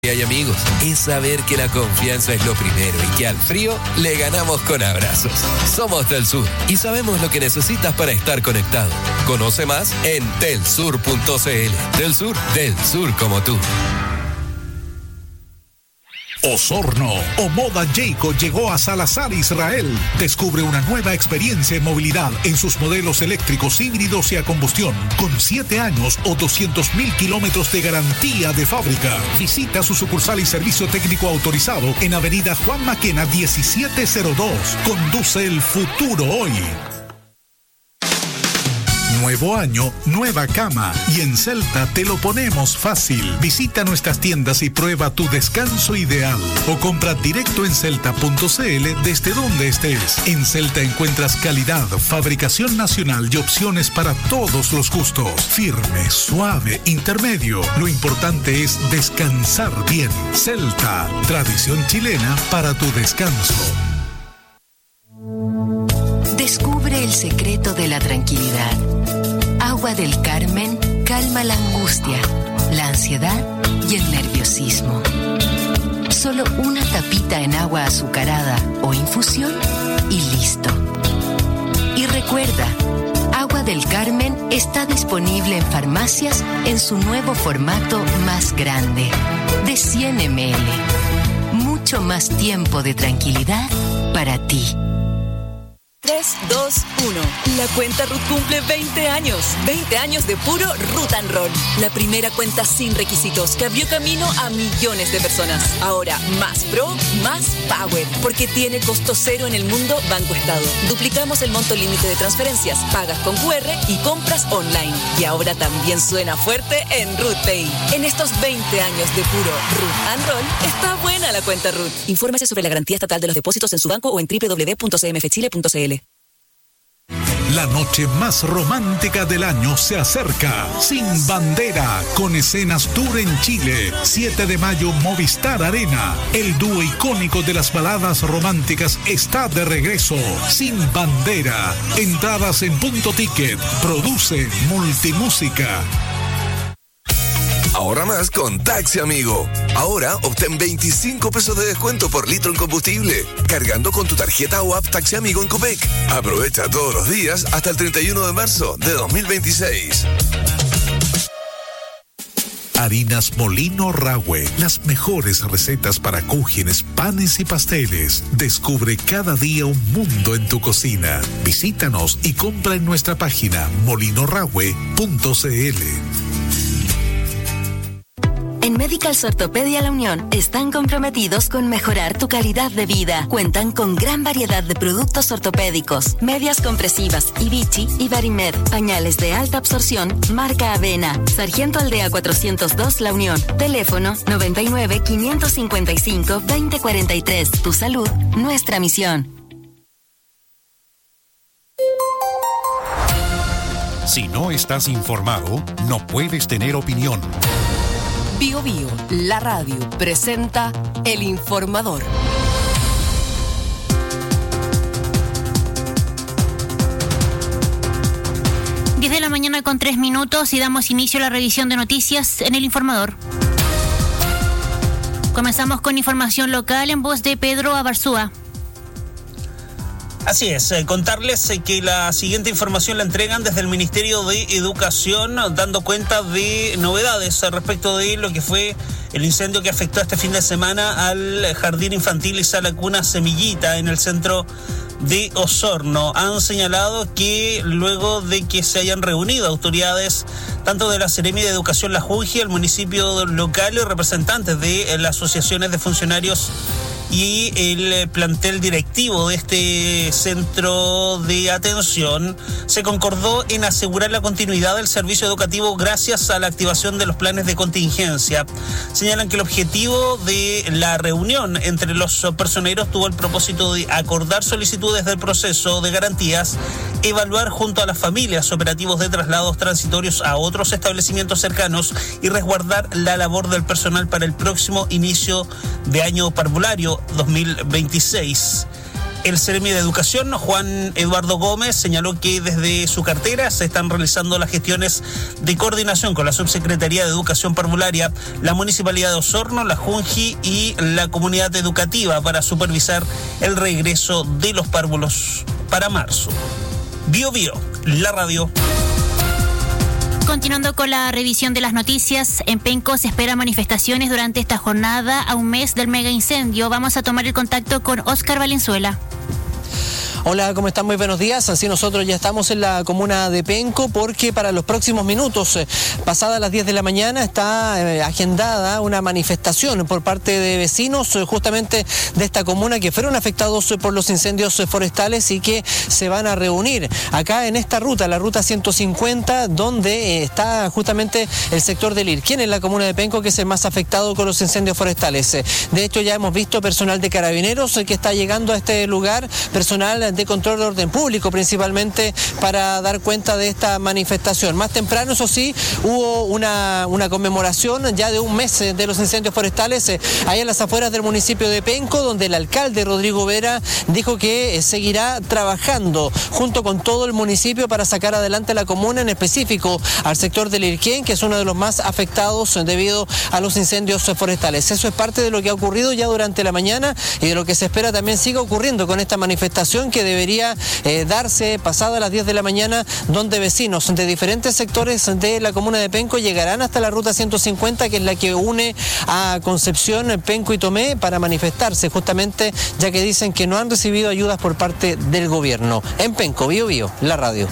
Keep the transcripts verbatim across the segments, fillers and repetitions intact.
Hay amigos, es saber que la confianza es lo primero y que al frío le ganamos con abrazos. Somos Del Sur y sabemos lo que necesitas para estar conectado. Conoce más en telsur punto c l. Del Sur, del sur como tú. Osorno o Moda Jayco llegó a Salazar, Israel. Descubre una nueva experiencia en movilidad en sus modelos eléctricos, híbridos y a combustión, con siete años o doscientos mil kilómetros de garantía de fábrica. Visita su sucursal y servicio técnico autorizado en Avenida Juan Maquena diecisiete cero dos. Conduce el futuro hoy. Nuevo año, nueva cama. Y en Celta te lo ponemos fácil. Visita nuestras tiendas y prueba tu descanso ideal. O compra directo en celta punto c l desde donde estés. En Celta encuentras calidad, fabricación nacional y opciones para todos los gustos. Firme, suave, intermedio. Lo importante es descansar bien. Celta, tradición chilena para tu descanso. Descubre el secreto de la tranquilidad. Agua del Carmen calma la angustia, la ansiedad y el nerviosismo. Solo una tapita en agua azucarada o infusión y listo. Y recuerda, Agua del Carmen está disponible en farmacias en su nuevo formato más grande, de cien mililitros. Mucho más tiempo de tranquilidad para ti. tres, dos, uno. La cuenta Ruth cumple veinte años. veinte años de puro Ruth and Roll. La primera cuenta sin requisitos que abrió camino a millones de personas. Ahora más pro, más power. Porque tiene costo cero en el mundo Banco Estado. Duplicamos el monto límite de transferencias, pagas con cu erre y compras online. Y ahora también suena fuerte en Ruth Pay. En estos veinte años de puro Ruth and Roll, está buena la cuenta Ruth. Infórmese sobre la garantía estatal de los depósitos en su banco o en doble u doble u doble u punto c m f chile punto c l. La noche más romántica del año se acerca. Sin Bandera, con escenas tour en Chile. siete de mayo, Movistar Arena. El dúo icónico de las baladas románticas está de regreso. Sin Bandera. Entradas en Punto Ticket. Produce Multimúsica. Ahorra más con Taxi Amigo. Ahora obtén veinticinco pesos de descuento por litro en combustible, cargando con tu tarjeta o app Taxi Amigo en Copec. Aprovecha todos los días hasta el treinta y uno de marzo de dos mil veintiséis. Harinas Molino Rahue, las mejores recetas para cúgenes, panes y pasteles. Descubre cada día un mundo en tu cocina. Visítanos y compra en nuestra página molino rahue punto c l. En Medicals Ortopedia La Unión están comprometidos con mejorar tu calidad de vida. Cuentan con gran variedad de productos ortopédicos, medias compresivas, Vichy y Barimed, pañales de alta absorción, marca Avena. Sargento Aldea cuatrocientos dos La Unión. Teléfono noventa y nueve, quinientos cincuenta y cinco, veinte cuarenta y tres. Tu salud, nuestra misión. Si no estás informado, no puedes tener opinión. Bio Bio, la radio, presenta El Informador. diez de la mañana con tres minutos y damos inicio a la revisión de noticias en El Informador. Comenzamos con información local en voz de Pedro Abarzúa. Así es, eh, contarles eh, que la siguiente información la entregan desde el Ministerio de Educación, dando cuenta de novedades respecto de lo que fue el incendio que afectó este fin de semana al Jardín Infantil y Sala Cuna Semillita en el centro de Osorno. Han señalado que luego de que se hayan reunido autoridades tanto de la Seremi de Educación La Junji, el municipio local y representantes de las asociaciones de funcionarios y el plantel directivo de este centro de atención, se concordó en asegurar la continuidad del servicio educativo gracias a la activación de los planes de contingencia. Señalan que el objetivo de la reunión entre los personeros tuvo el propósito de acordar solicitudes del proceso de garantías, evaluar junto a las familias operativos de traslados transitorios a otros establecimientos cercanos y resguardar la labor del personal para el próximo inicio de año parvulario dos mil veintiséis. El Seremi de Educación, Juan Eduardo Gómez, señaló que desde su cartera se están realizando las gestiones de coordinación con la Subsecretaría de Educación Parvularia, la Municipalidad de Osorno, la Junji y la comunidad educativa para supervisar el regreso de los párvulos para marzo. Bio Bio, la radio. Continuando con la revisión de las noticias, en Penco se esperan manifestaciones durante esta jornada a un mes del mega incendio. Vamos a tomar el contacto con Óscar Valenzuela. Hola, ¿cómo están? Muy buenos días. Así nosotros ya estamos en la comuna de Penco porque para los próximos minutos, eh, pasadas las diez de la mañana, está eh, agendada una manifestación por parte de vecinos eh, justamente de esta comuna que fueron afectados eh, por los incendios eh, forestales y que se van a reunir acá en esta ruta, la ruta ciento cincuenta, donde eh, está justamente el sector del Irquén en la comuna de Penco, que es el más afectado con los incendios forestales. Eh, de hecho, ya hemos visto personal de carabineros eh, que está llegando a este lugar, personal de control de orden público principalmente, para dar cuenta de esta manifestación. Más temprano, eso sí, hubo una, una conmemoración ya de un mes de los incendios forestales eh, ahí en las afueras del municipio de Penco, donde el alcalde Rodrigo Vera dijo que eh, seguirá trabajando junto con todo el municipio para sacar adelante la comuna, en específico al sector del Irquén, que es uno de los más afectados eh, debido a los incendios forestales. Eso es parte de lo que ha ocurrido ya durante la mañana y de lo que se espera también siga ocurriendo con esta manifestación que debería eh, darse pasada las diez de la mañana, donde vecinos de diferentes sectores de la comuna de Penco llegarán hasta la ruta ciento cincuenta, que es la que une a Concepción, Penco y Tomé, para manifestarse justamente, ya que dicen que no han recibido ayudas por parte del gobierno. En Penco, Bio Bio, la radio.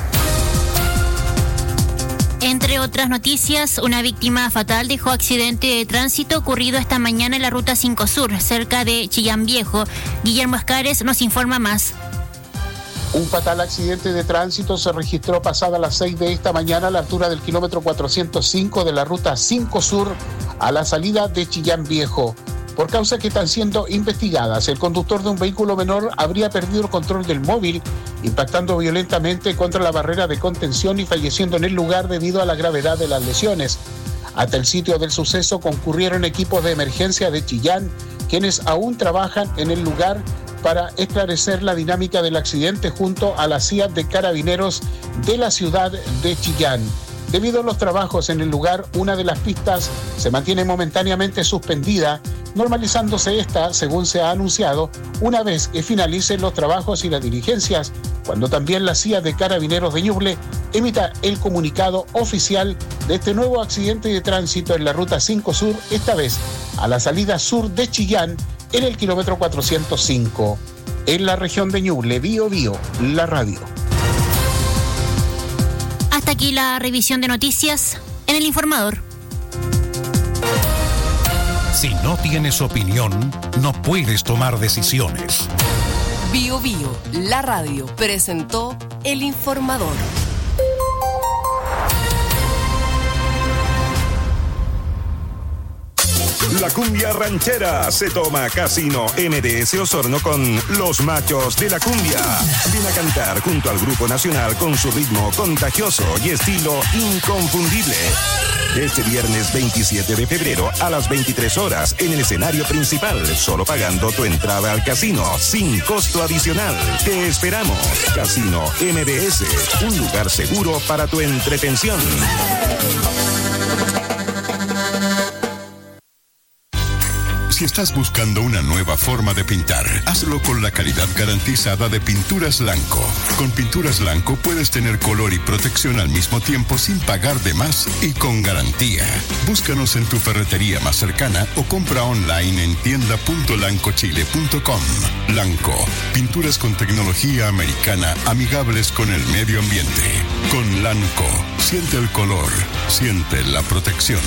Entre otras noticias, una víctima fatal dejó accidente de tránsito ocurrido esta mañana en la ruta cinco Sur, cerca de Chillán Viejo. Guillermo Escares nos informa más. Un fatal accidente de tránsito se registró pasada las seis de esta mañana a la altura del kilómetro cuatrocientos cinco de la ruta cinco Sur a la salida de Chillán Viejo. Por causas que están siendo investigadas, el conductor de un vehículo menor habría perdido el control del móvil, impactando violentamente contra la barrera de contención y falleciendo en el lugar debido a la gravedad de las lesiones. Hasta el sitio del suceso concurrieron equipos de emergencia de Chillán, quienes aún trabajan en el lugar para esclarecer la dinámica del accidente junto a la C I A de Carabineros de la ciudad de Chillán. Debido a los trabajos en el lugar, una de las pistas se mantiene momentáneamente suspendida, normalizándose esta, según se ha anunciado, una vez que finalicen los trabajos y las diligencias, cuando también la C I A de Carabineros de Ñuble emita el comunicado oficial de este nuevo accidente de tránsito en la ruta cinco Sur, esta vez a la salida sur de Chillán, en el kilómetro cuatrocientos cinco. En la región de Ñuble, Bio Bio, la radio. Hasta aquí la revisión de noticias en El Informador. Si no tienes opinión, no puedes tomar decisiones. Bio Bio, la radio, presentó El Informador. La cumbia ranchera se toma Casino M D S Osorno con Los Machos de la Cumbia. Viene a cantar junto al Grupo Nacional con su ritmo contagioso y estilo inconfundible. Este viernes veintisiete de febrero a las veintitrés horas en el escenario principal, solo pagando tu entrada al casino sin costo adicional. Te esperamos. Casino M D S, un lugar seguro para tu entretención. Si estás buscando una nueva forma de pintar, hazlo con la calidad garantizada de Pinturas Blanco. Con Pinturas Blanco puedes tener color y protección al mismo tiempo sin pagar de más y con garantía. Búscanos en tu ferretería más cercana o compra online en tienda punto lanco chile punto com. Blanco, pinturas con tecnología americana amigables con el medio ambiente. Con Blanco, siente el color, siente la protección.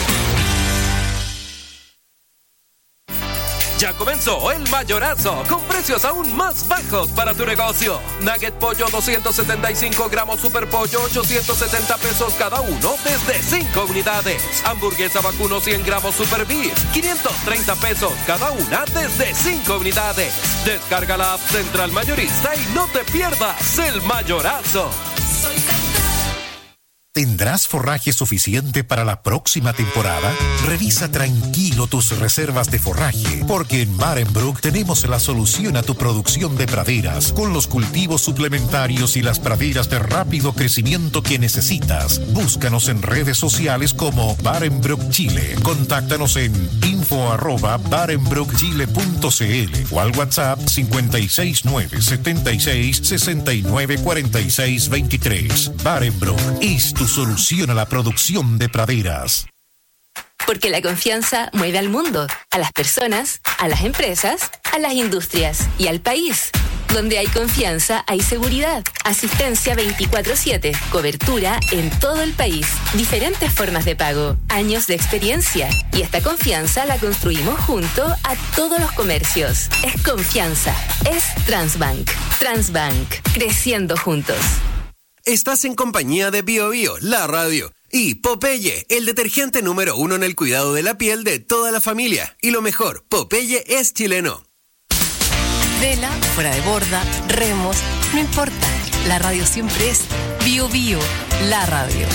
Ya comenzó el mayorazo, con precios aún más bajos para tu negocio. Nugget pollo doscientos setenta y cinco gramos, super pollo ochocientos setenta pesos cada uno desde cinco unidades. Hamburguesa vacuno cien gramos super beef, quinientos treinta pesos cada una desde cinco unidades. Descarga la app Central Mayorista y no te pierdas el mayorazo. ¿Tendrás forraje suficiente para la próxima temporada? Revisa tranquilo tus reservas de forraje, porque en Barenbrook tenemos la solución a tu producción de praderas, con los cultivos suplementarios y las praderas de rápido crecimiento que necesitas. Búscanos en redes sociales como Barenbrook Chile. Contáctanos en info arroba barenbrook chile punto cl o al WhatsApp cinco seis nueve, siete seis, seis nueve, cuatro seis dos tres. Barenbrook es tu solución a la producción de praderas. Porque la confianza mueve al mundo, a las personas, a las empresas, a las industrias y al país. Donde hay confianza, hay seguridad. Asistencia veinticuatro siete. Cobertura en todo el país. Diferentes formas de pago. Años de experiencia. Y esta confianza la construimos junto a todos los comercios. Es confianza. Es Transbank. Transbank. Creciendo juntos. Estás en compañía de Bio Bio, la radio. Y Popeye, el detergente número uno en el cuidado de la piel de toda la familia. Y lo mejor, Popeye es chileno. Vela, fuera de borda, remos, no importa. La radio siempre es Bio Bio, la radio.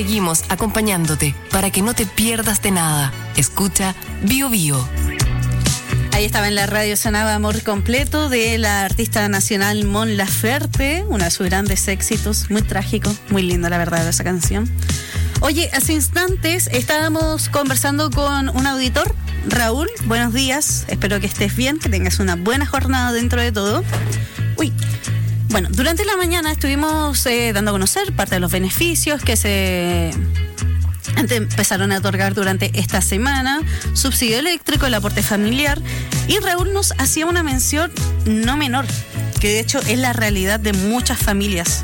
seguimos acompañándote para que no te pierdas de nada. Escucha Bio Bio. Ahí estaba en la radio, sonaba Amor Completo de la artista nacional Mon Laferte, uno de sus grandes éxitos, muy trágico, muy linda la verdad esa canción. Oye, hace instantes estábamos conversando con un auditor, Raúl, buenos días, espero que estés bien, que tengas una buena jornada dentro de todo. Uy, bueno, durante la mañana estuvimos eh, dando a conocer parte de los beneficios que se... empezaron a otorgar durante esta semana, subsidio eléctrico, el aporte familiar, y Raúl nos hacía una mención no menor, que de hecho es la realidad de muchas familias.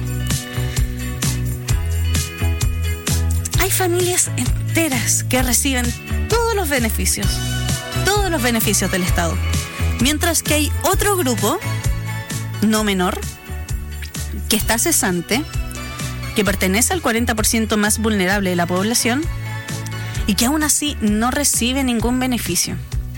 Hay familias enteras que reciben todos los beneficios, todos los beneficios del Estado, mientras que hay otro grupo, no menor, que está cesante, que pertenece al cuarenta por ciento más vulnerable de la población y que aún así no recibe ningún beneficio.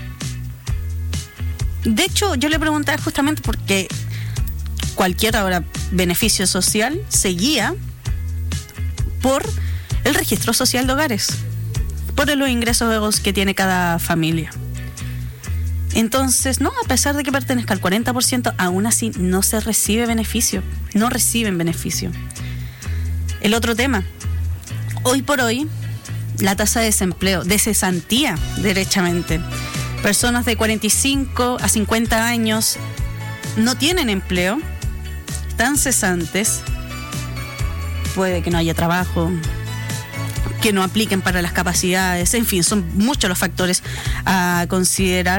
De hecho, yo le preguntaba justamente porque cualquier ahora beneficio social se guía por el registro social de hogares, por los ingresos que tiene cada familia. Entonces, no, a pesar de que pertenezca al cuarenta por ciento, aún así no se recibe beneficio, no reciben beneficio. El otro tema, hoy por hoy, la tasa de desempleo, de cesantía, derechamente. Personas de cuarenta y cinco a cincuenta años no tienen empleo, están cesantes, puede que no haya trabajo, que no apliquen para las capacidades, en fin, son muchos los factores a considerar.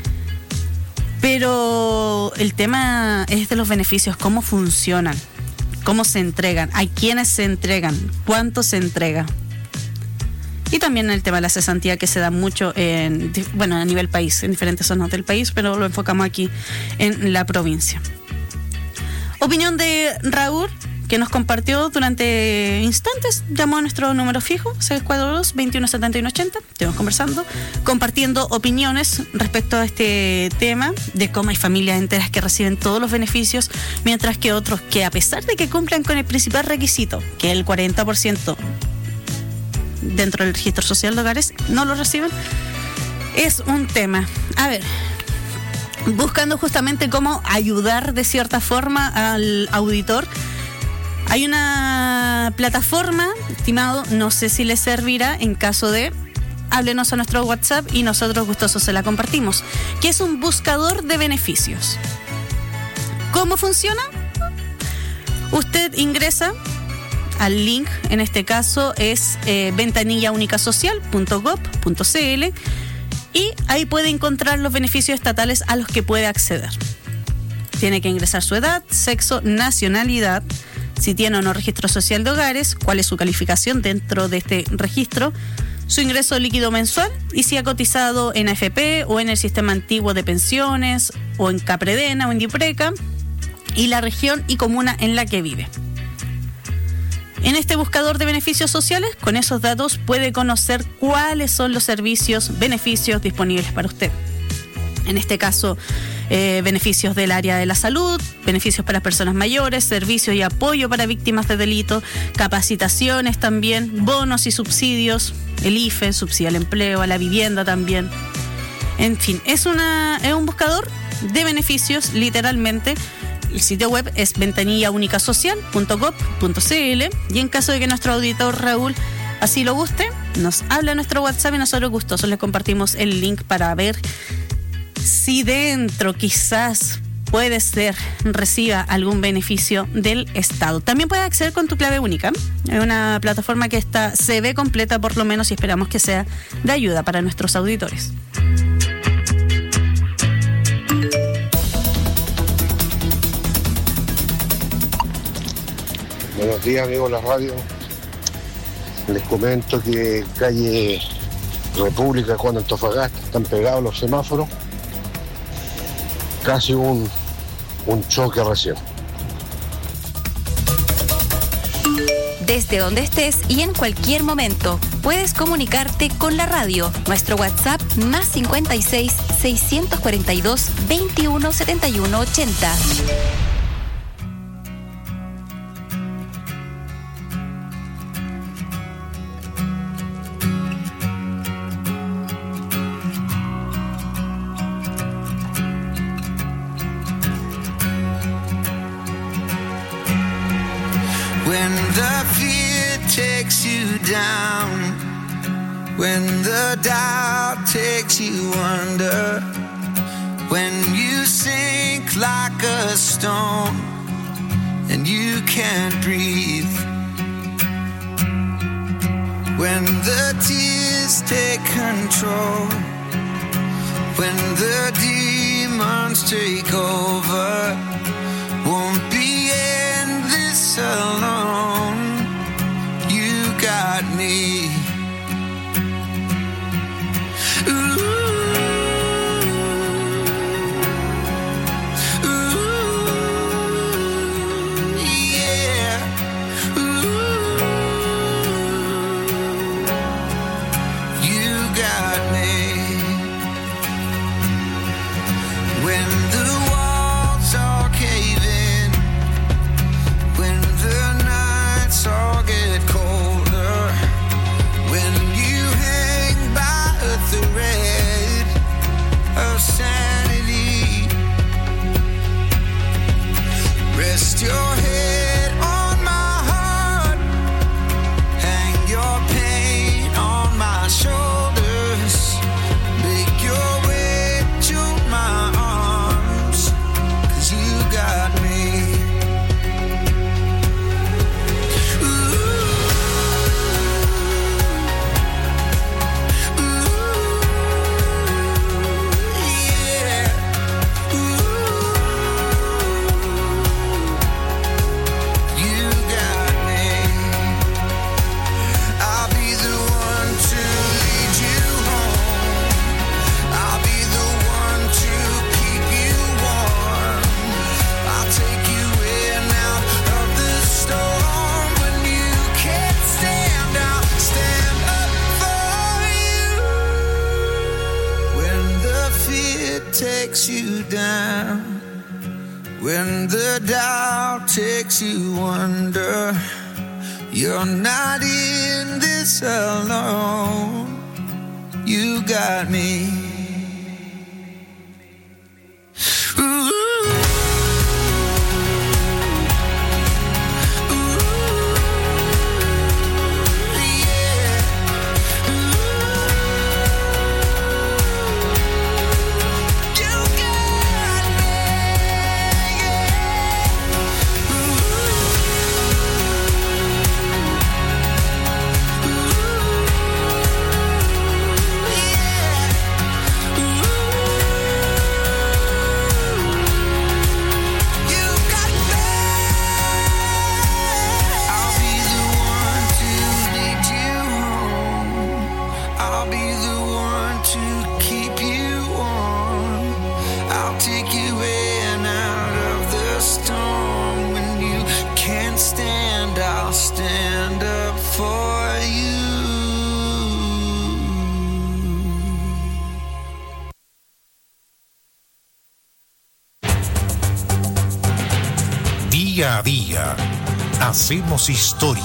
Pero el tema es de los beneficios, cómo funcionan. ¿Cómo se entregan? ¿A quiénes se entregan? ¿Cuánto se entrega? Y también el tema de la cesantía que se da mucho en, bueno, a nivel país, en diferentes zonas del país, pero lo enfocamos aquí en la provincia. Opinión de Raúl, que nos compartió durante instantes, llamó a nuestro número fijo, seis cuatro dos, veintiuno setenta y uno ochenta, estuvimos conversando, compartiendo opiniones respecto a este tema, de cómo hay familias enteras que reciben todos los beneficios, mientras que otros que a pesar de que cumplan con el principal requisito, que es el cuarenta por ciento dentro del registro social de hogares, no lo reciben. Es un tema. A ver, buscando justamente cómo ayudar de cierta forma al auditor. Hay una plataforma, estimado, no sé si les servirá en caso de, háblenos a nuestro WhatsApp y nosotros gustosos se la compartimos, que es un buscador de beneficios. ¿Cómo funciona? Usted ingresa al link, en este caso es eh, ventanilla única social punto gob punto cl, y ahí puede encontrar los beneficios estatales a los que puede acceder. Tiene que ingresar su edad, sexo, nacionalidad, si tiene o no registro social de hogares, cuál es su calificación dentro de este registro, su ingreso líquido mensual y si ha cotizado en A F P o en el sistema antiguo de pensiones o en Capredena o en Dipreca, y la región y comuna en la que vive. En este buscador de beneficios sociales, con esos datos puede conocer cuáles son los servicios, beneficios disponibles para usted. En este caso, eh, beneficios del área de la salud, beneficios para personas mayores, servicios y apoyo para víctimas de delito, capacitaciones también, bonos y subsidios, el I F E, subsidio al empleo, a la vivienda también. En fin, es, una, es un buscador de beneficios, literalmente. El sitio web es ventanilla única social punto gob punto cl, y en caso de que nuestro auditor Raúl así lo guste, nos habla a nuestro WhatsApp y nosotros gustosos les compartimos el link para ver si dentro quizás puede ser reciba algún beneficio del Estado. También puedes acceder con tu clave única. Es una plataforma que está, se ve completa por lo menos, y esperamos que sea de ayuda para nuestros auditores. Buenos días, amigos de la radio. Les comento que calle República, Juan Antofagasta, están pegados los semáforos. Casi un, un choque recién. Desde donde estés y en cualquier momento, puedes comunicarte con la radio. Nuestro WhatsApp más cincuenta y seis, seiscientos cuarenta y dos, veintiuno setenta y uno ochenta. When the fear takes you down, when the doubt takes you under, when you sink like a stone and you can't breathe, when the tears take control, when the demons take over, won't be in this alone. You got me. Ooh. Rest your head on my heart, hang your pain on my shoulders, make your way to my arms, 'cause you got me. Ooh. Ooh. Yeah. Ooh. You got me. I'll be the one to lead you home. I'll be the one to keep you warm. I'll take you in out of the storm. When you can't stand, I'll stand up for you. When the fear takes you down, when the doubt takes you under, you're not in this alone. You got me. Ooh. Stand up for you. Día a día, hacemos historia.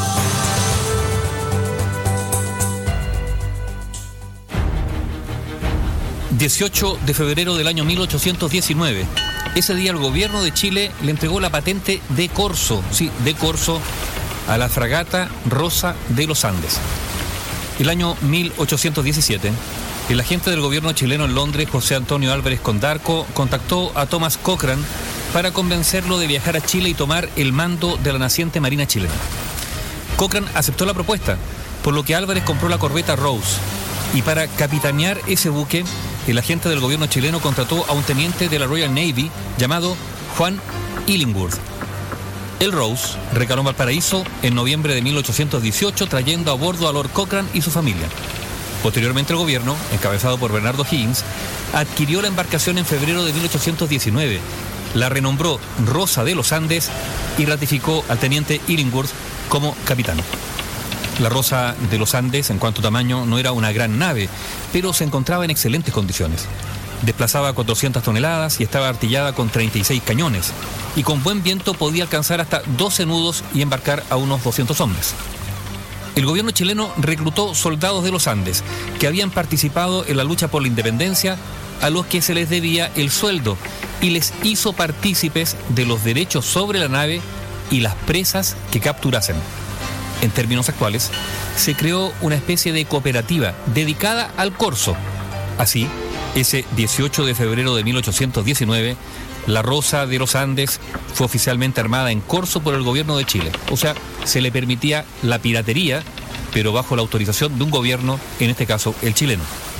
dieciocho de febrero del año mil ochocientos diecinueve. Ese día el gobierno de Chile le entregó la patente de corso, sí, de corso, a la fragata Rosa de los Andes. El año mil ochocientos diecisiete, el agente del gobierno chileno en Londres, José Antonio Álvarez Condarco, contactó a Thomas Cochrane para convencerlo de viajar a Chile y tomar el mando de la naciente Marina chilena. Cochrane aceptó la propuesta, por lo que Álvarez compró la corbeta Rose, y para capitanear ese buque, el agente del gobierno chileno contrató a un teniente de la Royal Navy llamado Juan Illingworth. El Rose recaló en Valparaíso en noviembre de mil ochocientos dieciocho, trayendo a bordo a Lord Cochrane y su familia. Posteriormente el gobierno, encabezado por Bernardo Higgins, adquirió la embarcación en febrero de mil ochocientos diecinueve, la renombró Rosa de los Andes y ratificó al teniente Illingworth como capitán. La Rosa de los Andes, en cuanto a tamaño, no era una gran nave, pero se encontraba en excelentes condiciones. Desplazaba cuatrocientas toneladas y estaba artillada con treinta y seis cañones, y con buen viento podía alcanzar hasta doce nudos y embarcar a unos doscientos hombres. El gobierno chileno reclutó soldados de los Andes que habían participado en la lucha por la independencia, a los que se les debía el sueldo, y les hizo partícipes de los derechos sobre la nave y las presas que capturasen. En términos actuales, se creó una especie de cooperativa dedicada al corso. Así, ese dieciocho de febrero de mil ochocientos diecinueve, la Rosa de los Andes fue oficialmente armada en corso por el gobierno de Chile. O sea, se le permitía la piratería, pero bajo la autorización de un gobierno, en este caso el chileno.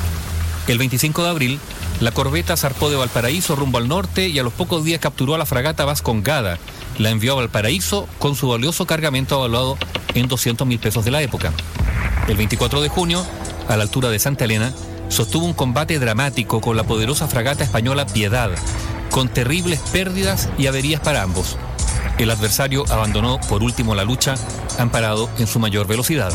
El veinticinco de abril, la corbeta zarpó de Valparaíso rumbo al norte y a los pocos días capturó a la fragata Vascongada. La envió a Valparaíso con su valioso cargamento evaluado en doscientos mil pesos de la época. El veinticuatro de junio, a la altura de Santa Elena, sostuvo un combate dramático con la poderosa fragata española Piedad, con terribles pérdidas y averías para ambos. El adversario abandonó por último la lucha, amparado en su mayor velocidad.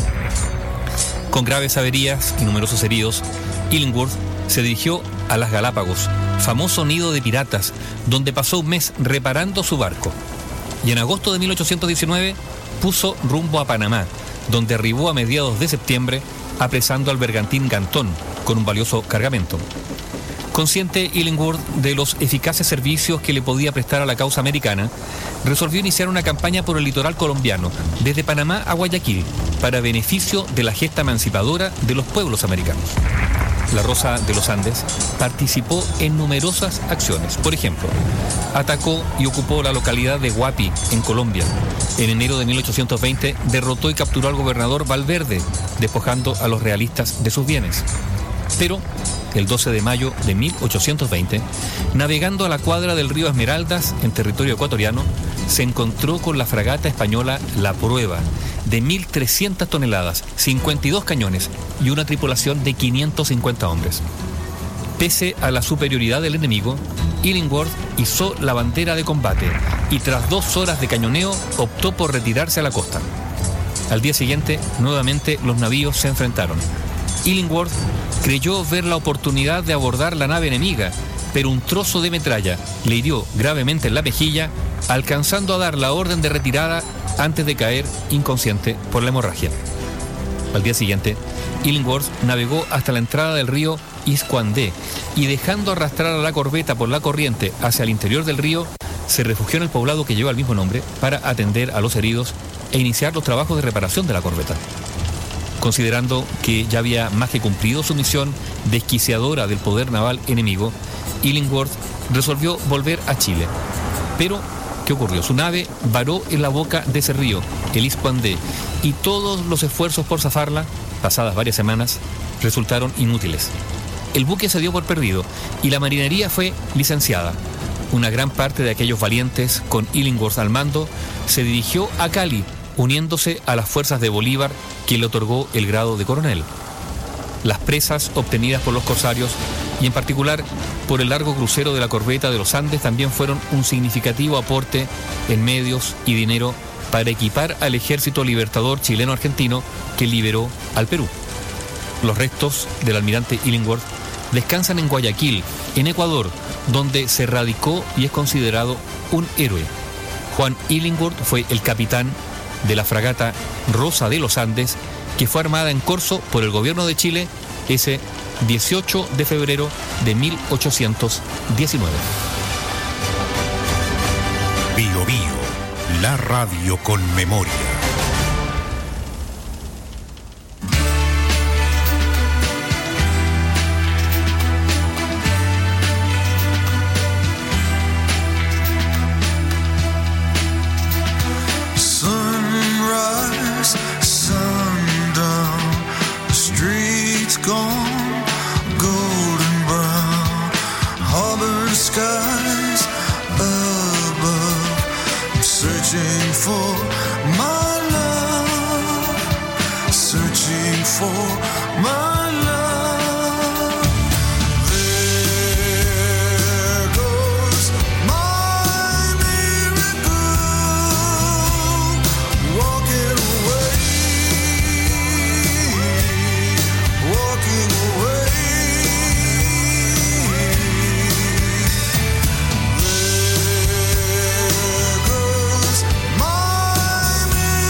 Con graves averías y numerosos heridos, Illingworth se dirigió a las Galápagos, famoso nido de piratas, donde pasó un mes reparando su barco. Y en agosto de mil ochocientos diecinueve puso rumbo a Panamá, donde arribó a mediados de septiembre, apresando al bergantín Gantón con un valioso cargamento. Consciente Illingworth de los eficaces servicios que le podía prestar a la causa americana, resolvió iniciar una campaña por el litoral colombiano, desde Panamá a Guayaquil, para beneficio de la gesta emancipadora de los pueblos americanos. La Rosa de los Andes participó en numerosas acciones. Por ejemplo, atacó y ocupó la localidad de Guapi, en Colombia. En enero de mil ochocientos veinte derrotó y capturó al gobernador Valverde, despojando a los realistas de sus bienes. Pero el doce de mayo de mil ochocientos veinte, navegando a la cuadra del río Esmeraldas, en territorio ecuatoriano, se encontró con la fragata española La Prueba, de mil trescientas toneladas, cincuenta y dos cañones y una tripulación de quinientos cincuenta hombres. Pese a la superioridad del enemigo, Illingworth izó la bandera de combate y tras dos horas de cañoneo optó por retirarse a la costa. Al día siguiente, nuevamente los navíos se enfrentaron. Illingworth creyó ver la oportunidad de abordar la nave enemiga, pero un trozo de metralla le hirió gravemente en la mejilla, alcanzando a dar la orden de retirada antes de caer inconsciente por la hemorragia. Al día siguiente, Illingworth navegó hasta la entrada del río Iscuandé y, dejando arrastrar a la corbeta por la corriente hacia el interior del río, se refugió en el poblado que lleva el mismo nombre para atender a los heridos e iniciar los trabajos de reparación de la corbeta. Considerando que ya había más que cumplido su misión desquiciadora del poder naval enemigo, Illingworth resolvió volver a Chile. Pero, ¿qué ocurrió? Su nave varó en la boca de ese río, el Iscuandé, y todos los esfuerzos por zafarla, pasadas varias semanas, resultaron inútiles. El buque se dio por perdido y la marinería fue licenciada. Una gran parte de aquellos valientes, con Illingworth al mando, se dirigió a Cali, uniéndose a las fuerzas de Bolívar, que le otorgó el grado de coronel. Las presas obtenidas por los corsarios, y en particular por el largo crucero de la corbeta de los Andes, también fueron un significativo aporte en medios y dinero para equipar al ejército libertador chileno-argentino que liberó al Perú. Los restos del almirante Illingworth descansan en Guayaquil, en Ecuador, donde se radicó y es considerado un héroe. Juan Illingworth fue el capitán de la fragata Rosa de los Andes, que fue armada en corso por el gobierno de Chile ese dieciocho de febrero de mil ochocientos diecinueve. Bio Bio, la radio con memoria. Gone, golden brown, harbor skies above. I'm searching for my love, searching for my love. There goes my miracle, walking away. Walking away. There goes my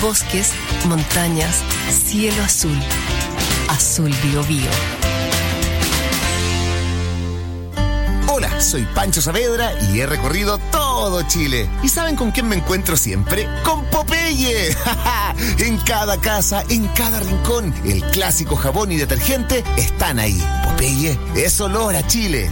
bosques, montañas, cielo azul. Azul Biobío. Hola, soy Pancho Saavedra y he recorrido todo Chile. ¿Y saben con quién me encuentro siempre? ¡Con Popeye! En cada casa, en cada rincón, el clásico jabón y detergente están ahí. Popeye es olor a Chile.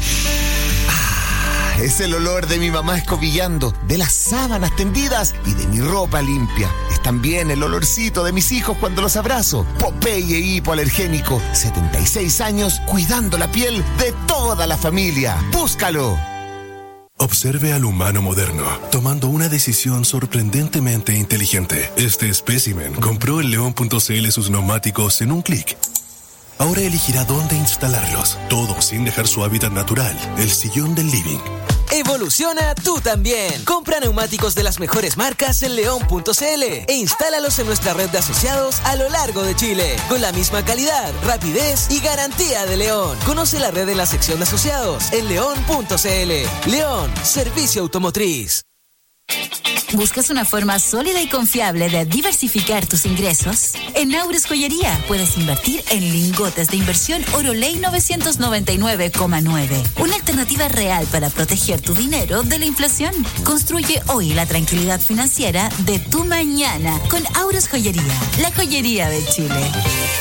Ah, es el olor de mi mamá escobillando, de las sábanas tendidas y de mi ropa limpia. Es también el olorcito de mis hijos cuando los abrazo. Popeye hipoalergénico, setenta y seis años cuidando la piel de toda la familia. ¡Búscalo! Observe al humano moderno, tomando una decisión sorprendentemente inteligente. Este espécimen compró en león punto c l sus neumáticos en un clic. Ahora elegirá dónde instalarlos, todo sin dejar su hábitat natural, el sillón del living. Evoluciona tú también. Compra neumáticos de las mejores marcas en león punto c l e instálalos en nuestra red de asociados a lo largo de Chile, con la misma calidad, rapidez y garantía de León. Conoce la red en la sección de asociados en león punto c l. León, servicio automotriz. ¿Buscas una forma sólida y confiable de diversificar tus ingresos? En Aures Joyería puedes invertir en lingotes de inversión Oroley novecientos noventa y nueve coma nueve. Una alternativa real para proteger tu dinero de la inflación. Construye hoy la tranquilidad financiera de tu mañana con Aures Joyería, la joyería de Chile.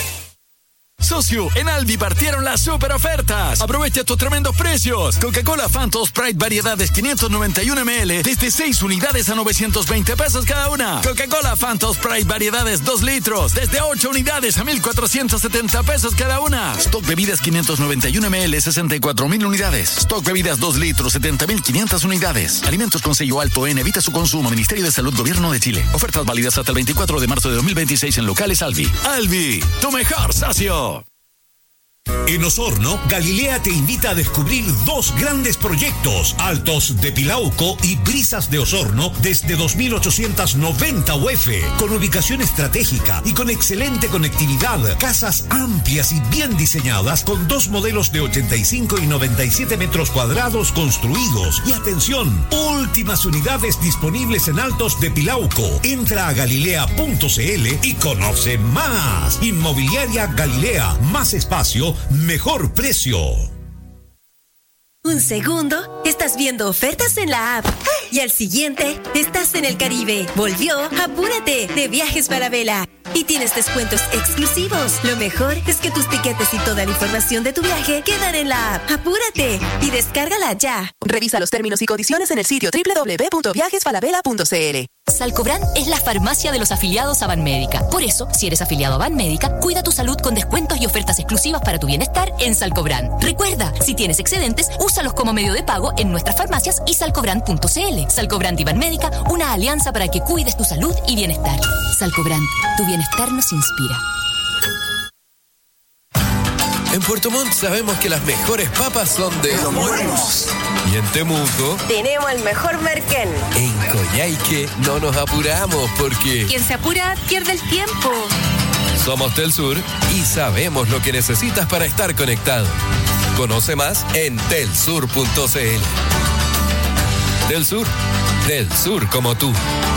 Socio, en Albi partieron las super ofertas. Aprovecha estos tremendos precios. Coca-Cola Fanta Sprite variedades quinientos noventa y uno mililitros desde seis unidades a novecientos veinte pesos cada una. Coca-Cola Fanta Sprite variedades dos litros desde ocho unidades a mil cuatrocientos setenta pesos cada una. Stock bebidas quinientos noventa y uno mililitros sesenta y cuatro mil unidades. Stock bebidas dos litros setenta mil quinientas unidades. Alimentos con sello alto en evita su consumo. Ministerio de Salud Gobierno de Chile. Ofertas válidas hasta el veinticuatro de marzo de dos mil veintiséis en locales Albi. Albi, tu mejor socio. En Osorno, Galilea te invita a descubrir dos grandes proyectos, Altos de Pilauco y Brisas de Osorno, desde dos mil ochocientos noventa U F, con ubicación estratégica y con excelente conectividad, casas amplias y bien diseñadas, con dos modelos de ochenta y cinco y noventa y siete metros cuadrados construidos. Y atención, últimas unidades disponibles en Altos de Pilauco. Entra a galilea punto c l y conoce más. Inmobiliaria Galilea, más espacio, mejor precio. Un segundo, estás viendo ofertas en la app. Y al siguiente, estás en el Caribe. Volvió Apúrate de Viajes Falabella. Y tienes descuentos exclusivos. Lo mejor es que tus tiquetes y toda la información de tu viaje quedan en la app. ¡Apúrate! Y descárgala ya. Revisa los términos y condiciones en el sitio doble u doble u doble u punto viajes falabella punto c l. Salcobran es la farmacia de los afiliados a Banmédica. Por eso, si eres afiliado a Banmédica, cuida tu salud con descuentos y ofertas exclusivas para tu bienestar en Salcobran. Recuerda, si tienes excedentes, úsalos como medio de pago en nuestras farmacias y salcobran punto c l. Salcobran y Banmédica, una alianza para que cuides tu salud y bienestar. Salcobran, tu bienestar nos inspira. En Puerto Montt sabemos que las mejores papas son de Los Buenos. Y en Temuco Tenemos el mejor merquén. En Coyhaique no nos apuramos porque Quien se apura pierde el tiempo. somos Telsur y sabemos lo que necesitas para estar conectado. Conoce más en telsur punto c l. Telsur, del sur como tú.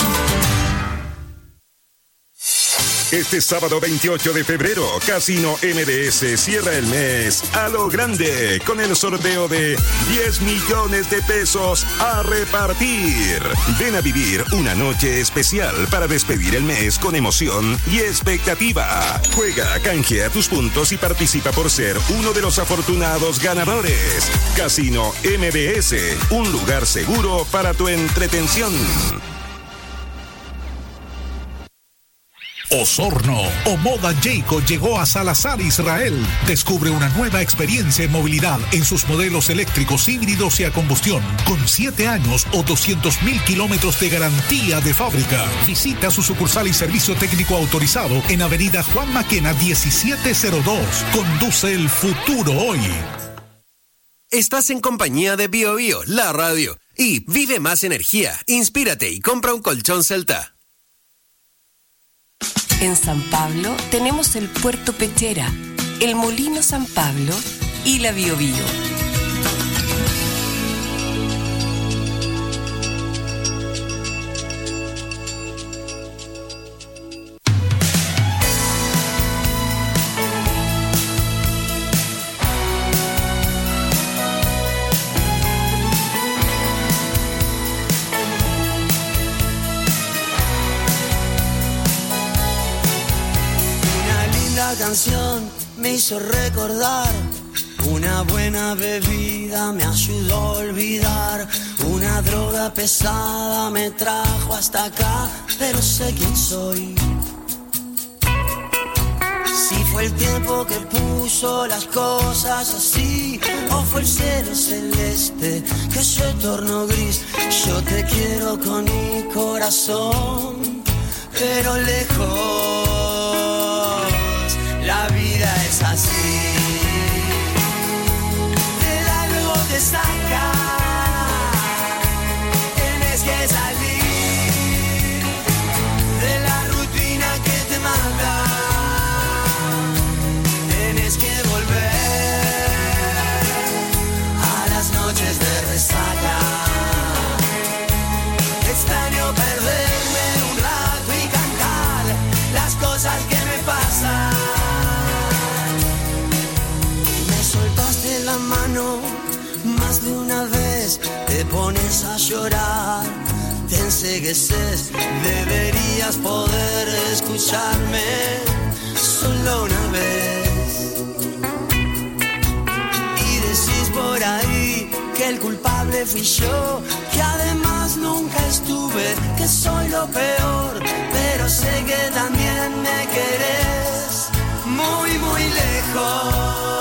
Este sábado veintiocho de febrero, Casino M D S cierra el mes a lo grande con el sorteo de diez millones de pesos a repartir. Ven a vivir una noche especial para despedir el mes con emoción y expectativa. Juega, canjea tus puntos y participa por ser uno de los afortunados ganadores. Casino M D S, un lugar seguro para tu entretención. Osorno o Moda Jayco llegó a Salazar, Israel. Descubre una nueva experiencia en movilidad en sus modelos eléctricos, híbridos y a combustión, con siete años o doscientos mil kilómetros de garantía de fábrica. Visita su sucursal y servicio técnico autorizado en Avenida Juan Maquena diecisiete cero dos. Conduce el futuro hoy. Estás en compañía de Bio Bio, la radio. Y vive más energía, inspírate y compra un colchón Celta. En San Pablo tenemos el Puerto Pechera, el Molino San Pablo y la Bio Bio. hizo recordar. Una buena bebida me ayudó a olvidar. Una droga pesada me trajo hasta acá, pero sé quién soy. Si fue el tiempo que puso las cosas así, o fue el cielo celeste que se tornó gris. Yo te quiero con mi corazón, pero lejos. La vida es así. Te da y luego te saca. Tienes que salir de la rutina que te mata. Tienes que volver a las noches de resaca. Extraño perderme un rato y cantar las cosas que me pasan. Me soltaste la mano más de una vez, te pones a llorar, te encegueces. Deberías poder escucharme solo una vez. Por ahí que el culpable fui yo, que además nunca estuve, que soy lo peor, pero sé que también me querés muy muy lejos.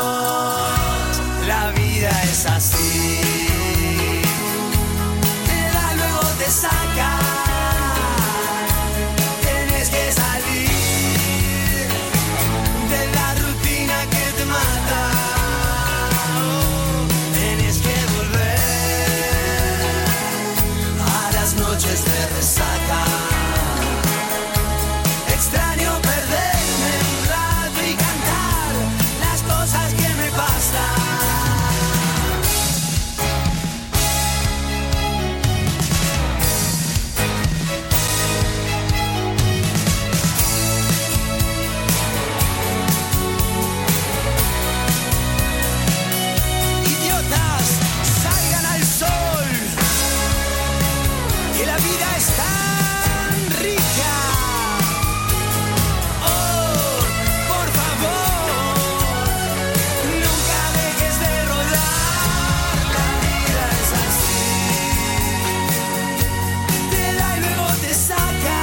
La vida es así, te da luego te saca. Tienes que salir de la rutina que te mata. Noches de resaca. Extraño perderme un rato y cantar las cosas que me pasan. Idiotas, salgan al sol. Que la vida es tan rica. Oh, por favor, nunca dejes de rodar. La vida es así. Te da y luego te saca.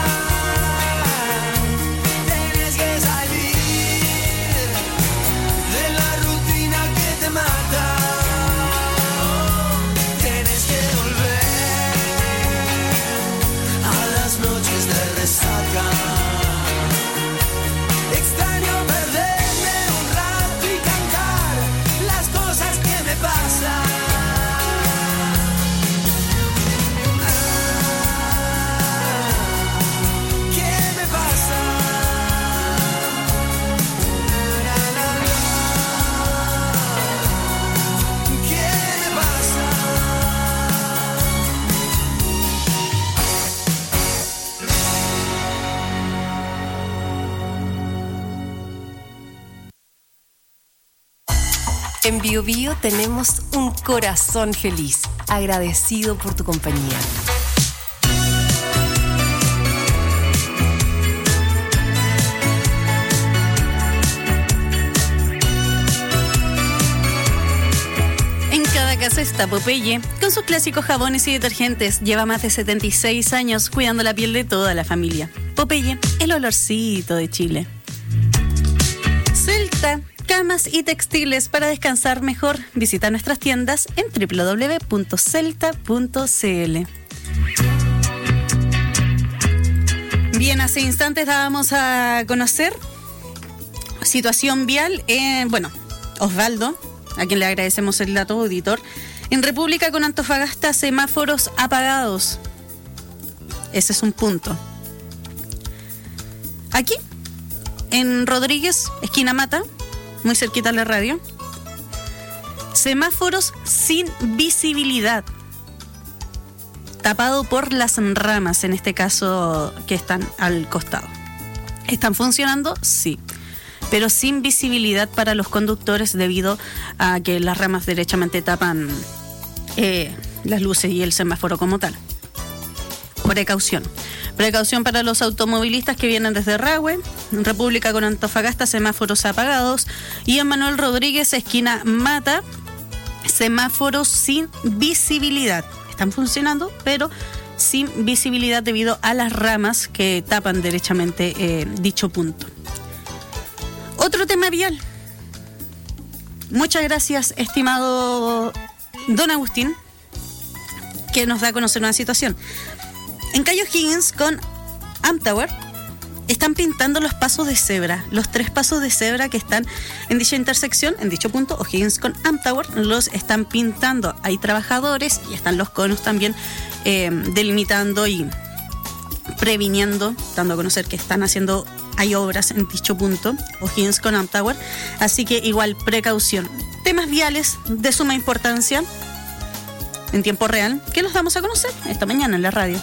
Tienes que salir de la rutina que te mata. Tienes que volver noches de resaca. Extraño perderme un rato y cantar las cosas que me pasan. Ah, ¿qué me pasa? La, la, la. ¿Qué me pasa? En Bio Bio tenemos un corazón feliz, agradecido por tu compañía. En cada casa está Popeye, con sus clásicos jabones y detergentes. Lleva más de setenta y seis años cuidando la piel de toda la familia. Popeye, el olorcito de Chile. Celta, camas y textiles para descansar mejor. Visita nuestras tiendas en doble u doble u doble u punto celta punto c l. Bien, hace instantes dábamos a conocer situación vial. Eh, bueno, Osvaldo, a quien le agradecemos el dato, auditor. En República con Antofagasta, semáforos apagados. Ese es un punto. Aquí, en Rodríguez, esquina Mata, muy cerquita de la radio, semáforos sin visibilidad, tapado por las ramas, en este caso, que están al costado. ¿Están funcionando? Sí, pero sin visibilidad para los conductores debido a que las ramas derechamente tapan eh, las luces y el semáforo como tal. Precaución. Precaución para los automovilistas que vienen desde Rahue, República con Antofagasta, semáforos apagados. Y en Manuel Rodríguez, esquina Mata, semáforos sin visibilidad. Están funcionando, pero sin visibilidad debido a las ramas que tapan derechamente eh, dicho punto. Otro tema vial. Muchas gracias, estimado don Agustín, que nos da a conocer una situación. En Cayo Higgins con Amtower están pintando los pasos de cebra, los tres pasos de cebra que están en dicha intersección, en dicho punto, O'Higgins con Amtower, los están pintando. Hay trabajadores y están los conos también eh, delimitando y previniendo, dando a conocer que están haciendo, hay obras en dicho punto, O'Higgins con Amtower, así que igual precaución. Temas viales de suma importancia en tiempo real, que los damos a conocer esta mañana en la radio.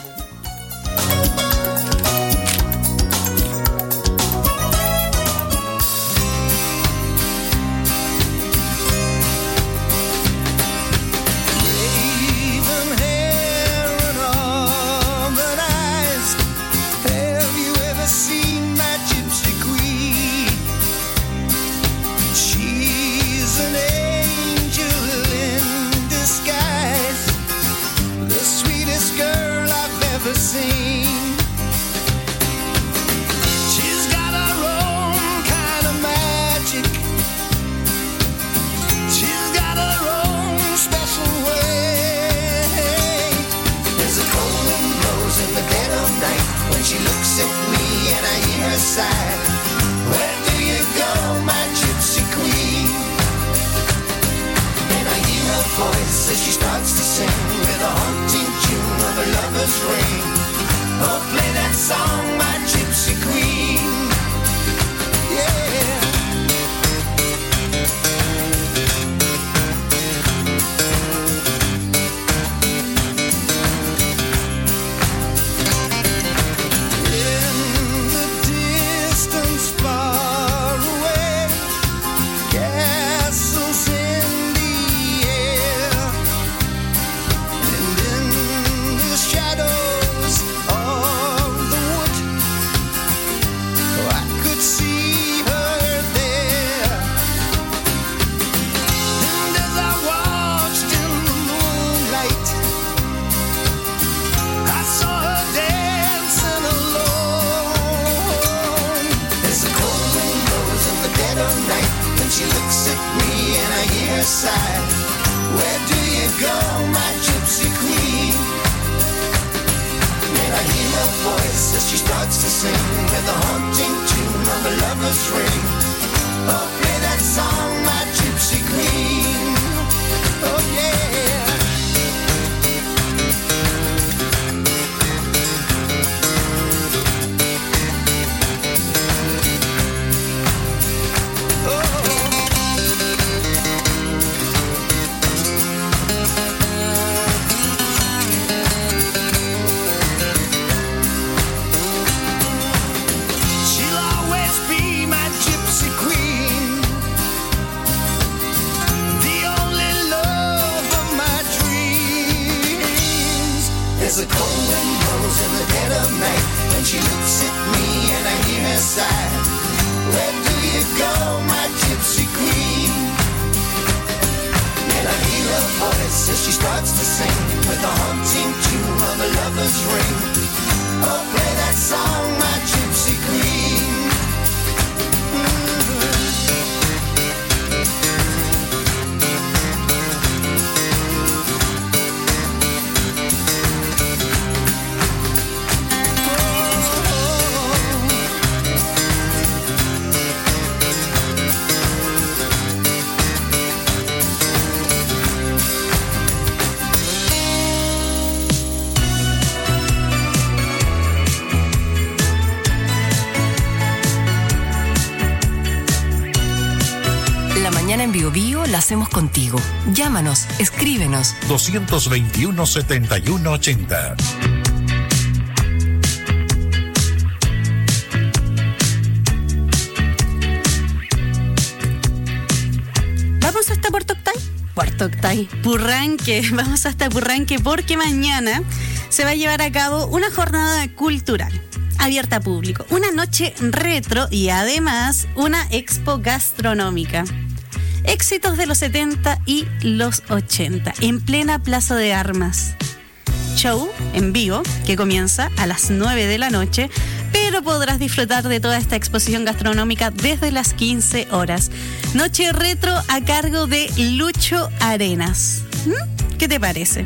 En Bio Bio la hacemos contigo. Llámanos, escríbenos. dos veintiuno, setenta y uno ochenta. Vamos hasta Puerto Octay. Puerto Octay, Purranque. Vamos hasta Purranque porque mañana se va a llevar a cabo una jornada cultural abierta a público, una noche retro y además una expo gastronómica. Éxitos de los setenta y los ochenta en plena Plaza de Armas. Show en vivo que comienza a las nueve de la noche, pero podrás disfrutar de toda esta exposición gastronómica desde las quince horas. Noche retro a cargo de Lucho Arenas. ¿Mm? ¿Qué te parece?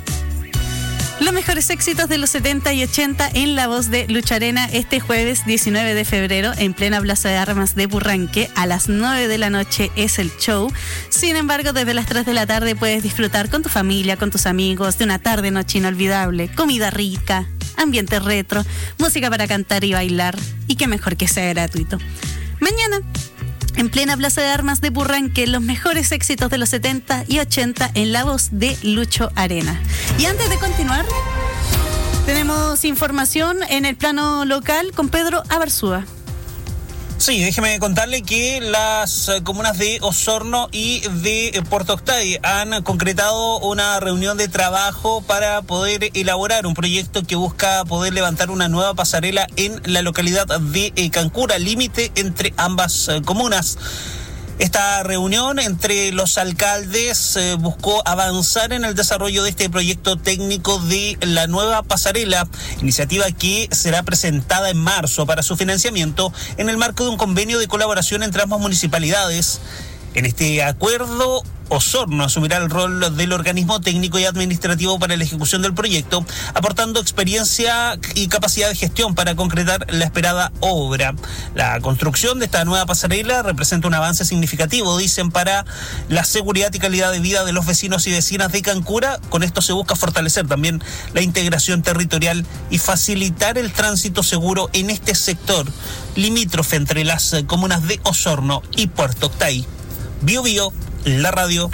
Los mejores éxitos de los setenta y ochenta en la voz de Lucho Arena este jueves diecinueve de febrero en plena Plaza de Armas de Purranque. A las nueve de la noche es el show. Sin embargo, desde las tres de la tarde puedes disfrutar con tu familia, con tus amigos, de una tarde noche inolvidable, comida rica, ambiente retro, música para cantar y bailar. Y qué mejor que sea gratuito. Mañana, en plena Plaza de Armas de Purranque, los mejores éxitos de los setenta y ochenta en la voz de Lucho Arena. Y antes de continuar, tenemos información en el plano local con Pedro Abarzúa. Sí, déjeme contarle que las comunas de Osorno y de Puerto Octay han concretado una reunión de trabajo para poder elaborar un proyecto que busca poder levantar una nueva pasarela en la localidad de Cancura, límite entre ambas comunas. Esta reunión entre los alcaldes eh, buscó avanzar en el desarrollo de este proyecto técnico de la nueva pasarela, iniciativa que será presentada en marzo para su financiamiento en el marco de un convenio de colaboración entre ambas municipalidades. En este acuerdo, Osorno asumirá el rol del organismo técnico y administrativo para la ejecución del proyecto, aportando experiencia y capacidad de gestión para concretar la esperada obra. La construcción de esta nueva pasarela representa un avance significativo, dicen, para la seguridad y calidad de vida de los vecinos y vecinas de Cancura. Con esto se busca fortalecer también la integración territorial y facilitar el tránsito seguro en este sector limítrofe entre las comunas de Osorno y Puerto Octay. Bio Bio, la radio.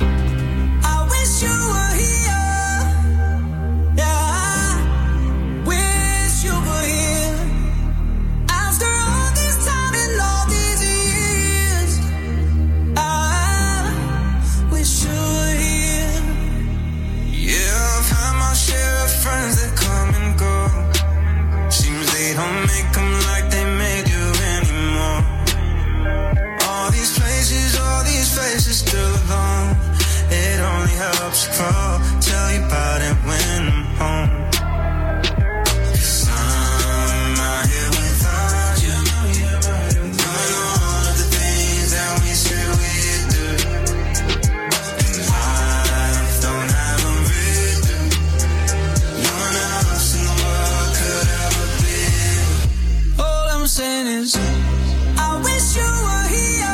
Still alone, it only helps crawl. Tell you about it when I'm home. 'Cause I'm out here without you, doing all of the things that we said we'd do. And life don't have a rhythm. No one else in the world could ever be. All I'm saying is, I wish you were here.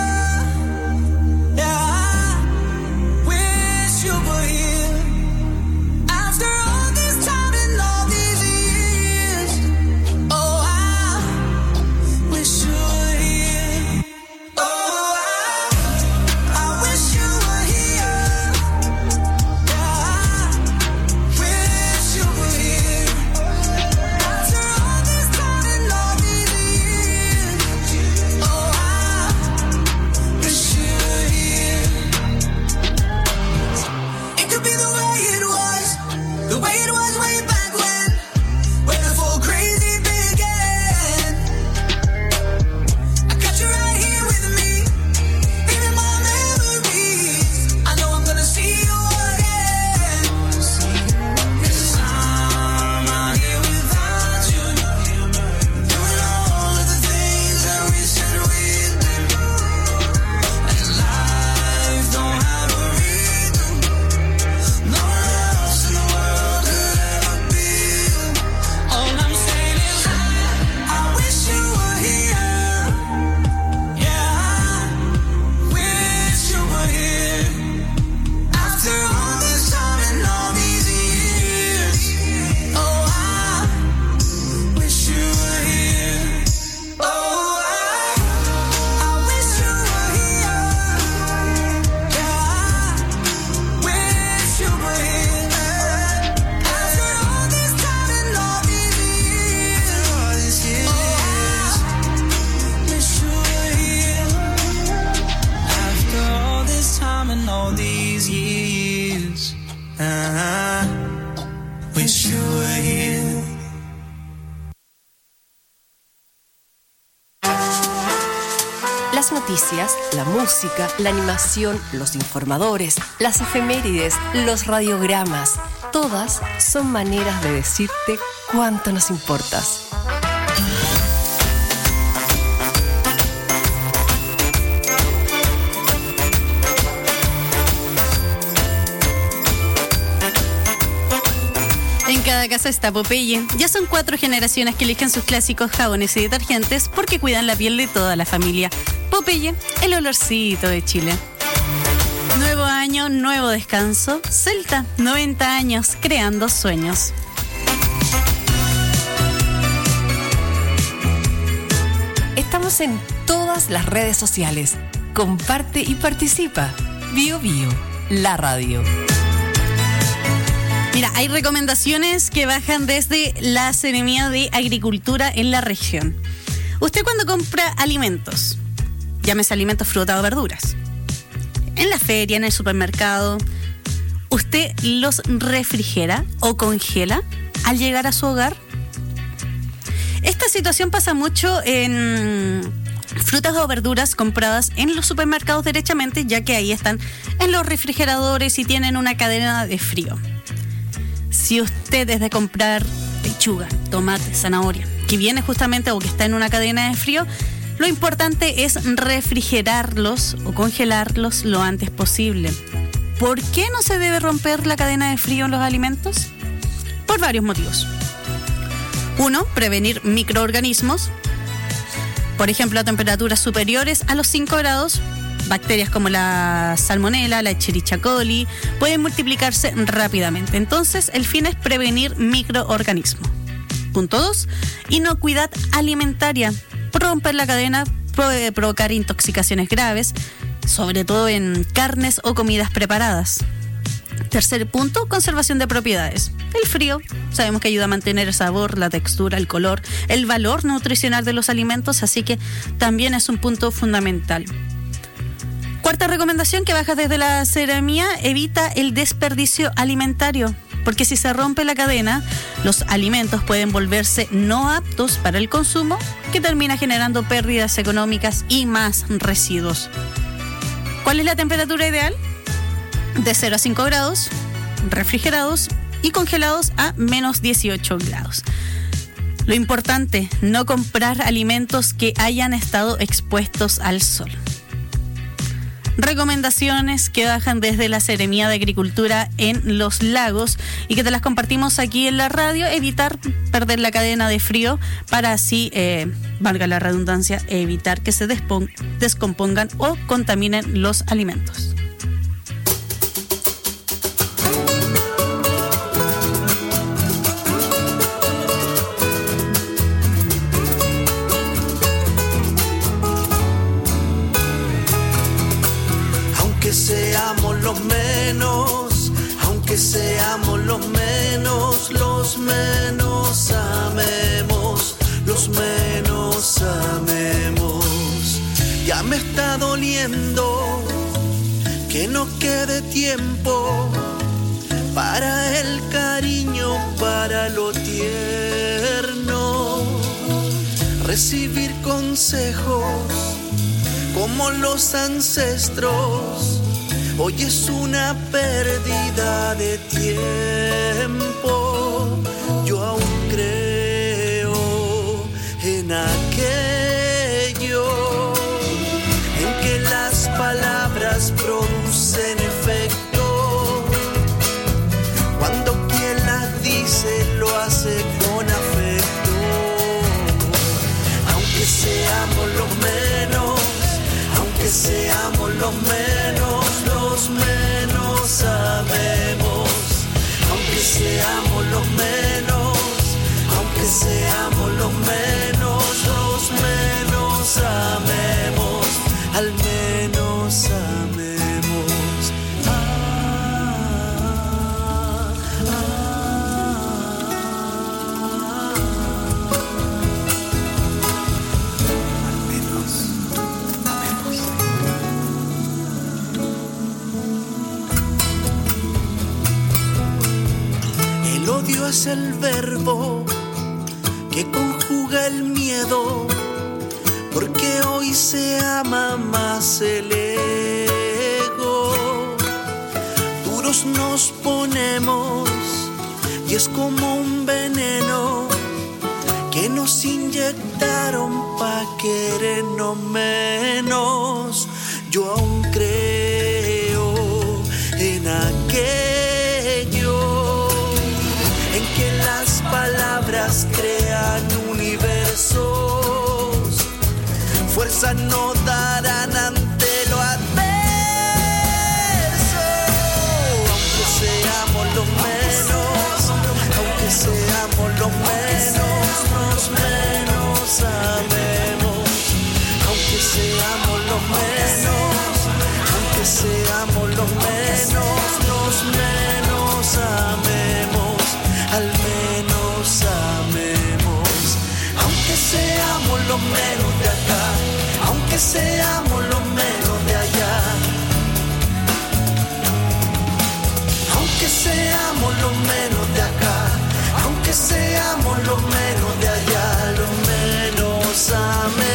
wish you were here. Las noticias, la música, la animación, los informadores, las efemérides, los radiogramas, todas son maneras de decirte cuánto nos importas. En cada casa está Popeye. Ya son cuatro generaciones que eligen sus clásicos jabones y detergentes porque cuidan la piel de toda la familia. Popeye, el olorcito de Chile. Nuevo año, nuevo descanso. Celta, noventa años, creando sueños. Estamos en todas las redes sociales. Comparte y participa. Bio Bio, la radio. Mira, hay recomendaciones que bajan desde la Seremía de Agricultura en la región. Usted cuando compra alimentos, llámese alimentos, frutas o verduras, en la feria, en el supermercado, ¿usted los refrigera o congela al llegar a su hogar? Esta situación pasa mucho en frutas o verduras compradas en los supermercados derechamente, ya que ahí están en los refrigeradores y tienen una cadena de frío. Si usted es de comprar lechuga, tomate, zanahoria, que viene justamente o que está en una cadena de frío, lo importante es refrigerarlos o congelarlos lo antes posible. ¿Por qué no se debe romper la cadena de frío en los alimentos? Por varios motivos. Uno, prevenir microorganismos. Por ejemplo, a temperaturas superiores a los cinco grados, bacterias como la salmonela, la Escherichia coli, pueden multiplicarse rápidamente. Entonces, el fin es prevenir microorganismos. Punto dos, inocuidad alimentaria. Romper la cadena puede provocar intoxicaciones graves, sobre todo en carnes o comidas preparadas. Tercer punto, conservación de propiedades. El frío, sabemos que ayuda a mantener el sabor, la textura, el color, el valor nutricional de los alimentos, así que también es un punto fundamental. Cuarta recomendación que baja desde la Seremía: evita el desperdicio alimentario, porque si se rompe la cadena, los alimentos pueden volverse no aptos para el consumo, que termina generando pérdidas económicas y más residuos. ¿Cuál es la temperatura ideal? De cero a cinco grados, refrigerados y congelados a menos dieciocho grados. Lo importante, no comprar alimentos que hayan estado expuestos al sol. Recomendaciones que bajan desde la Seremía de Agricultura en los lagos y que te las compartimos aquí en la radio: evitar perder la cadena de frío para así, eh, valga la redundancia, evitar que se despon- descompongan o contaminen los alimentos. Aunque seamos los menos, aunque seamos los menos, los menos amemos, los menos amemos. Ya me está doliendo que no quede tiempo para el cariño, para lo tierno. Recibir consejos como los ancestros, hoy es una pérdida de tiempo. Yo aún creo en aquello en que las palabras producen efecto, cuando quien las dice lo hace con afecto. Aunque seamos los menos, aunque seamos los menos, los menos amemos. Aunque seamos los menos, aunque seamos los menos, los menos amemos, al menos amemos. Ah, ah, al menos amemos. El El odio es el verbo que conjuga el miedo, porque hoy se ama más el ego. Duros nos ponemos y es como un veneno que nos inyectaron pa' querernos menos. Yo aún creo en aquello, en que las palabras crean universos, fuerza no darán ante lo adverso. Aunque seamos los menos, aunque seamos los menos, nos menos amemos. Aunque seamos los menos, aunque seamos los menos, nos menos amemos, al menos amemos. Aunque seamos los menos de acá, aunque seamos los menos de allá, aunque seamos los menos de acá, aunque seamos los menos de allá, los menos amemos.